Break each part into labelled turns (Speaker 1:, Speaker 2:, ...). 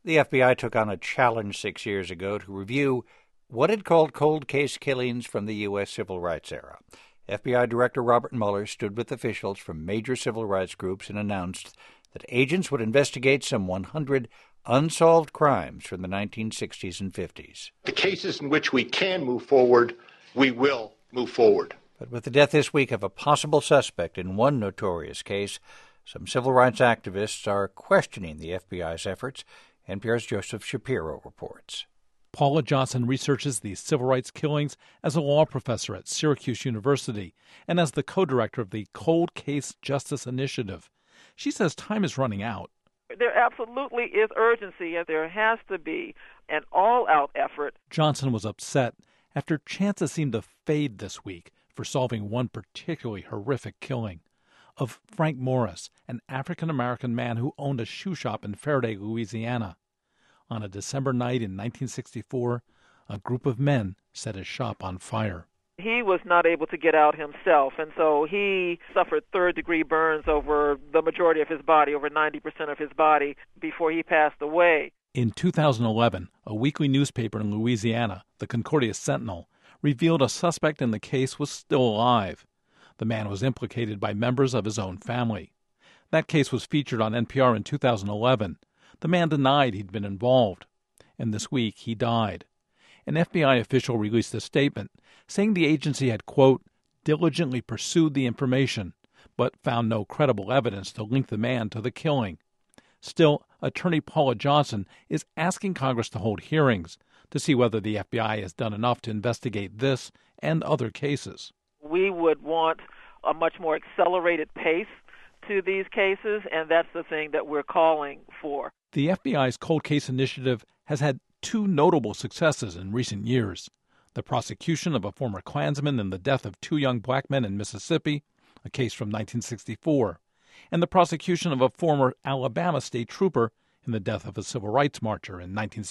Speaker 1: The FBI took on a challenge 6 years ago to review what it called cold case killings from the U.S. civil rights era. FBI Director Robert Mueller stood with officials from major civil rights groups and announced that agents would investigate some 100 unsolved crimes from the 1960s and 50s.
Speaker 2: The cases in which we can move forward, we will move forward.
Speaker 1: But with the death this week of a possible suspect in one notorious case, some civil rights activists are questioning the FBI's efforts. NPR's Joseph Shapiro reports.
Speaker 3: Paula Johnson researches these civil rights killings as a law professor at Syracuse University and as the co-director of the Cold Case Justice Initiative. She says time is running out.
Speaker 4: There absolutely is urgency, and there has to be an all-out effort.
Speaker 3: Johnson was upset after chances seemed to fade this week for solving one particularly horrific killing of Frank Morris, an African-American man who owned a shoe shop in Faraday, Louisiana. On a December night in 1964, a group of men set his shop on fire.
Speaker 4: He was not able to get out himself, and so he suffered third-degree burns over the majority of his body, over 90% of his body, before he passed away.
Speaker 3: In 2011, a weekly newspaper in Louisiana, the Concordia Sentinel, revealed a suspect in the case was still alive. The man was implicated by members of his own family. That case was featured on NPR in 2011. The man denied he'd been involved. And this week, he died. An FBI official released a statement saying the agency had, quote, diligently pursued the information, but found no credible evidence to link the man to the killing. Still, attorney Paula Johnson is asking Congress to hold hearings to see whether the FBI has done enough to investigate this and other cases.
Speaker 4: We would want a much more accelerated pace to these cases, and that's the thing that we're calling for.
Speaker 3: The FBI's Cold Case Initiative has had two notable successes in recent years: the prosecution of a former Klansman in the death of two young black men in Mississippi, a case from 1964, and the prosecution of a former Alabama state trooper in the death of a civil rights marcher in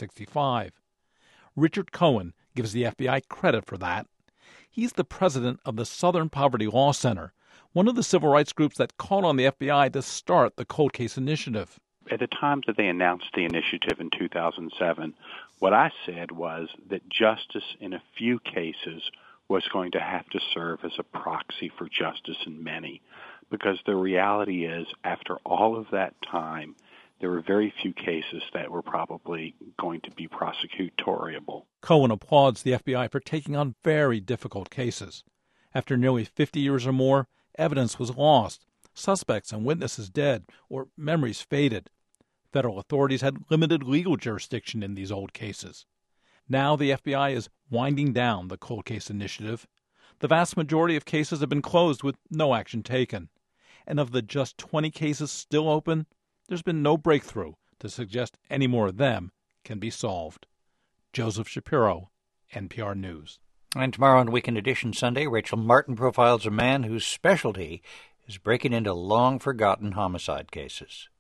Speaker 3: 1965. Richard Cohen gives the FBI credit for that. He's the president of the Southern Poverty Law Center, one of the civil rights groups that called on the FBI to start the Cold Case Initiative.
Speaker 5: At the time that they announced the initiative in 2007, what I said was that justice in a few cases was going to have to serve as a proxy for justice in many, because the reality is, after all of that time, there were very few cases that were probably going to be prosecutoriable.
Speaker 3: Cohen applauds the FBI for taking on very difficult cases. After nearly 50 years or more, evidence was lost, suspects and witnesses dead, or memories faded. Federal authorities had limited legal jurisdiction in these old cases. Now the FBI is winding down the Cold Case Initiative. The vast majority of cases have been closed with no action taken. And of the just 20 cases still open, there's been no breakthrough to suggest any more of them can be solved. Joseph Shapiro, NPR News.
Speaker 1: And tomorrow on Weekend Edition Sunday, Rachel Martin profiles a man whose specialty is breaking into long-forgotten homicide cases.